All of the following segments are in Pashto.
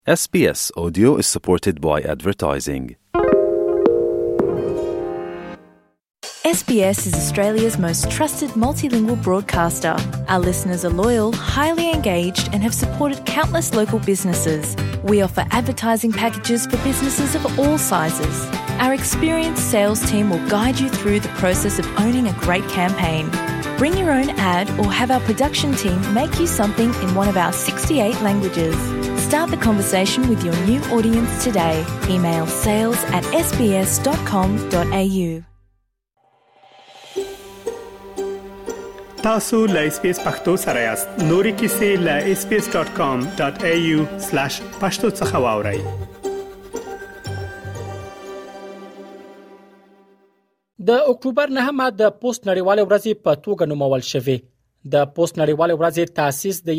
SBS Audio is supported by advertising. SBS is Australia's most trusted multilingual broadcaster. Our listeners are loyal, highly engaged and have supported countless local businesses. We offer advertising packages for businesses of all sizes. Our experienced sales team will guide you through the process of owning a great campaign. Bring your own ad or have our production team make you something in one of our 68 languages. Start the conversation with your new audience today. Email sales@sbs.com.au. تاسو له SBS پښتو سره یاست. نوري کیسې له sbs.com.au/pashto څخه واورئ. د اکتوبر 9 د پوسټ نړیواله ورځ په توګه نومول شوې. د پوسټ نړیواله ورځ تاسیس د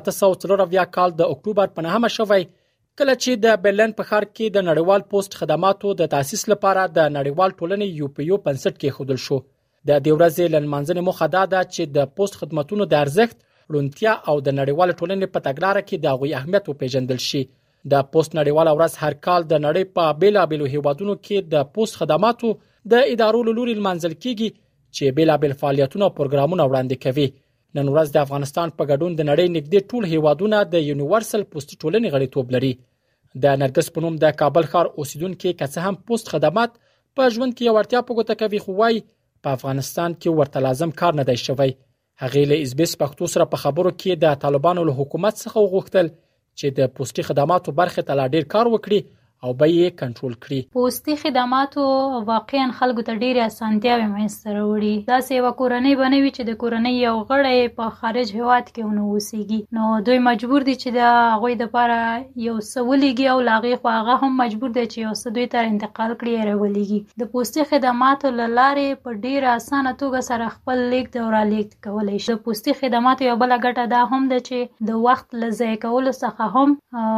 1840 کال د اکتوبر په 9 شوی، کله چې د برلین په ښار کې د نړیوال پوسټ خدماتو د تاسیس لپاره د نړیوال ټولنې UPO بنسټ کېښودل شو. د دې ورځې لمانځنې موخه دا ده چې د پوسټ خدماتو د ارزښت، روڼتیا او د نړیوال ټولنې په تګلارې کې د هغوی اهمیت وپیژندل شي. د پوسټ نړیواله ورځ هر کال د نړۍ په بیلابېلو هیوادونو کې د پوسټ خدماتو د ادارو له لوري لمانځل کیږي چې بیلابېل فعالیتونه او پروګرامونه وړاندې کوي. نن ورځ د افغانستان په ګډون د نړۍ نږدې ټول هیوادونه د یونیورسل پوسټ ټولنې غړیتوب لري. د نرګس په نوم د کابل ښار اوسیدونکو که څه هم پوسټ خدمات په ژوند کې یو اړتیا په ګوته کوي، خو وايي په افغانستان کې ورته لازم کار نه دی شوی. هغه له SBS پښتو سره په خبرو کې د طالبانو له حکومت څخه وغوښتل چې د پوسټي خدماتو برخه ته لا ډیر کار وکړي او به یې کنټرول کړي. پوسټي خدماتو واقعا خلکو ته ډېرې اسانتیاوې مېسته راوړي. دا سیوا کورنۍ بنوي چې د کورنۍ یو غړی په خارج هیواد کې ونه اوسېږي، نو دوی مجبور دي چې د هغوی دپاره یو څه ولیږي او له هغې خوا هغه هم مجبور دی چې یو څه دوی ته انتقال کړي یا راولېږي. د پوسټي خدماتو له لارې په ډېره اسانه توګه سره خپل لیږد او رالېږد کولی شي. د پوسټي خدماتو یو بله ګټه دا هم ده چې د وخت له ضایع کولو څخه هم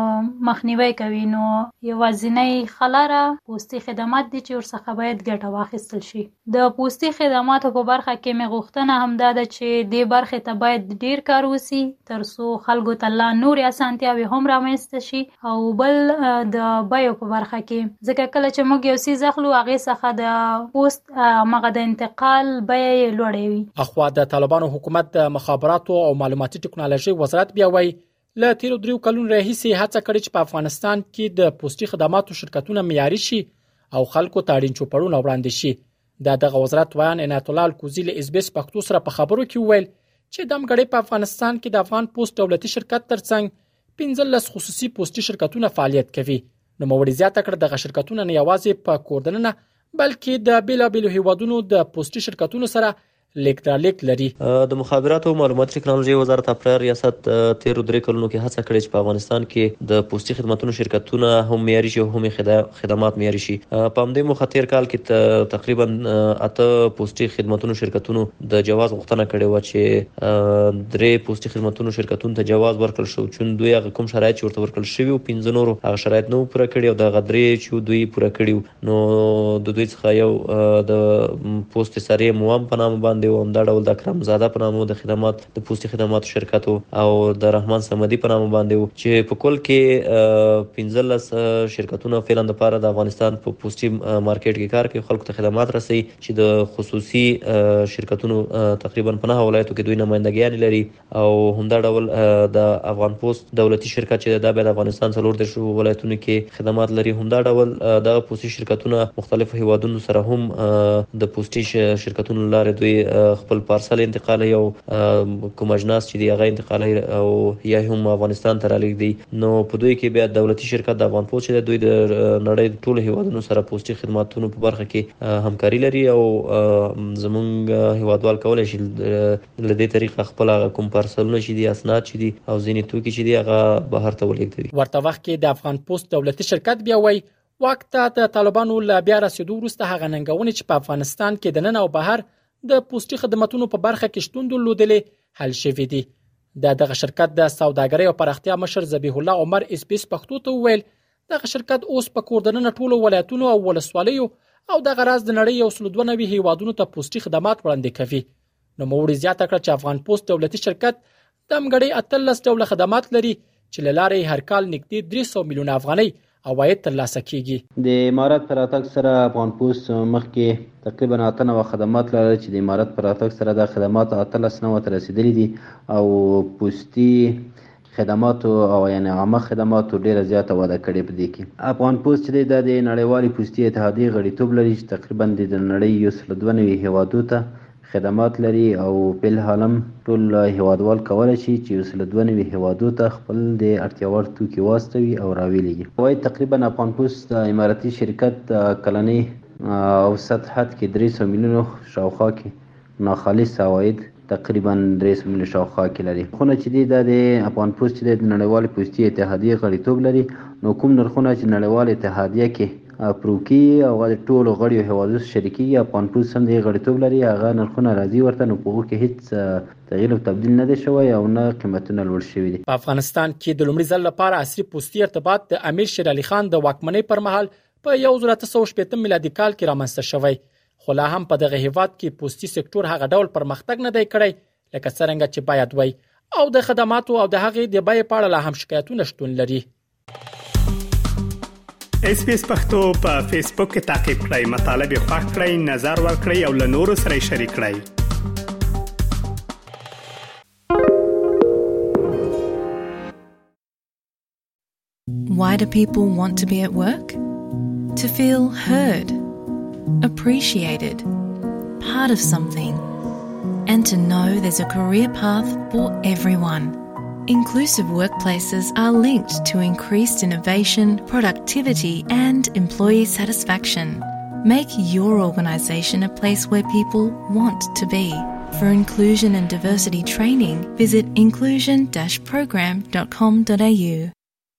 مخنیوی کوي. نو یوازینی خلاره پوسټي خدمات دي چې ورڅخه باید ګټه واخیستل شي. د پوسټي خدماتو په برخه کې مې غوښتنه هم دا ده چې دې برخې ته باید ډیر کار وشي ترڅو خلکو ته لا نورې اسانتیاوې هم رامنځته شي. او بل د بیو په برخه کې، ځکه کله چې موږ یو څیز اخلو هغې څخه د پوسټ هغه د انتقال بیه یې لوړې وي. اخوا د طالبانو حکومت د مخابراتو او معلوماتي ټکنالوژي وزارت بیا وایي له تیرو 3 کلونو راهیسې هڅه کړې چې په افغانستان کې د پوسټي خدماتو شرکتونه معیاري شي او خلکو ته اړین چوپړونه وړاندې شي. دغه وزارت ویان عنایت الله الکوزي له SBS پښتو سره په خبرو کې وویل چې د مګړې په افغانستان کې د افغان پوسټ دولتي شرکت ترڅنګ 15 خصوصي پوسټي شرکتونه فعالیت کوي. نو موري زیاته کړ دغه شرکتونه نه یوازې په کوردننه بلکې د بیلابېلو هیوادونو د پوسټي شرکتونو سره لیک لري. د مخابراتو او معلوماتي ټکنالوژي وزارت په ریاست 13 کلونو کې هڅه کړې چې په افغانستان کې د پوسټي خدماتو شرکتونه هم معیاري شي او هم خدمات معیاري شي. په همدې موخه تیر کال کې تقریبا 8 پوسټي خدماتو شرکتونو د جواز غوښتنه کړې و چې 3 پوسټي خدماتو شرکتونو ته جواز ورکړل شو چې دوی هغه کوم شرایط چې ورته ورکړل شوی او 15 نور هغه شرایط نو پوره کړی او د غدرې چې دوی پوره کړی نو د دوی څخه یو د پوسټ سره موام په نامه باندې او دا ډول د اکرم زاده په نامه د خدمات د پوسټي خدماتو شرکت او د رحمان صمدي په نامه باندې چې په کل کې 15 شرکتونه فعلا د لپاره د افغانستان په پوسټي مارکیټ کې کار کوي، خلکو ته خدمات رسي چې د خصوصي شرکتونو تقریبا په 9 ولایتو کې دوی نمائندګیان لري. او همدا ډول د افغان پوسټ دولتي شرکت چې د افغانستان 14 ولایتونو کې خدمات لري. همدا ډول د پوسټي شرکتونه مختلفو هیوادونو سره هم د پوسټي شرکتونو لاره دوی خپل پارسل انتقال یو کوم اجناس چې دی هغه انتقال او یا هم افغانستان ته رالیږدي. نو په دوی کې بیا دولتي شرکت د افغان پوسټ چې دوی د نړۍ ټول هیوادونو سره پوسټي خدماتو په برخه کې همکاري لري او زمونږ هیوادوال کولای شي له دې طریقه خپل کوم پارسلونه چې دی اسناد چې دی او ځینې توکي چې دی هغه بهر ته ولیږدي. ورته وخت کې د افغان پوسټ دولتي شرکت بیا وایي وخت د طالبانو له بیا رسیدو وروسته هغه ننګونې چې په افغانستان کې د نن او بهر د پوسټي خدماتو په برخه کې شتون درلودلې حل شوې دي. دغه شرکت د سوداګرۍ او پراختیا مشر ذبیح الله عمر SBS پښتو ته وویل دغه شرکت اوس په کوردننه ټولو ولایتونو او ولسوالیو او دغه راز د نړۍ 192 هیوادونو ته پوسټي خدمات وړاندې کوي. نو موري زیاته کړ چې افغان پوسټ دولتي شرکت د مګړې 13 ډول خدمات لري چې لاره هر کال نږدې 300 میلیون افغانۍ عواید ترلاسه کیږي. د امارات پر راتګ سره افغان پوسټ مخکې تقریبا 8 خدمات لرل چې د امارات پر راتګ سره د خدمات 18 ته رسیدلي دي او پوسټي خدماتو او یعنی عامه خدماتو ډیره زیاته وده کړې په دې کې. افغان پوسټ چې د نړیوالې پوسټي اتحادیې غړیتوب لري چې تقریبا د نړۍ 192 هیوادو ته خدمات لري او په حالم ټول هیوادوال کولای شي چې 192 هیوادو ته خپل د اړتیا وړ توکي واستوي او راویلي. وای تقریبا افغان پوسټ اماراتي شرکت کلنی اوسط حد کې 300 میلیون شاوخوا کې ناخالص عواید تقریبا 300 میلیون شاوخوا کې لري. خو نه چې د افغان پوسټ د نړیوالې پوسټي اتحادیې غړیتوب لري نو کوم نرخونه چې نړیوالې اتحادیه کې پروکي او د ټولو غړیو هیوادو شریکي افغان پوسټ هم د غړیتوب لري هغه نرخونه راځي ورته نو په هغه کې هیڅ تغییر او تبديل نه دی شوی او نه قیمتونه لوړ شوي دي. په افغانستان کې د لومړي ځل لپاره عصري پوسټي ارتباط د امیر شیر علي خان د واکمنۍ پر مهال په 1980 میلادي کال کې رامنځته شوی. خو لا هم په دغه هیواد کې پوسټي سکتور هغه ډول پرمختګ نه دی کړی لکه څنګه چې باید وای او د خدماتو او د هغې د بیې په اړه لا هم شکایتونه شتون لري. SBS پښتو په فیسبوک کې تعقیب کړئ، مطالب یې خوښ کړئ، نظر ور کړئ او له نورو سره شریک کړئ. Why do people want to be at work? To feel heard, appreciated, part of something, and to know there's a career path for everyone. Inclusive workplaces are linked to increased innovation, productivity, and employee satisfaction. Make your organisation a place where people want to be. For inclusion and diversity training, visit inclusion-program.com.au.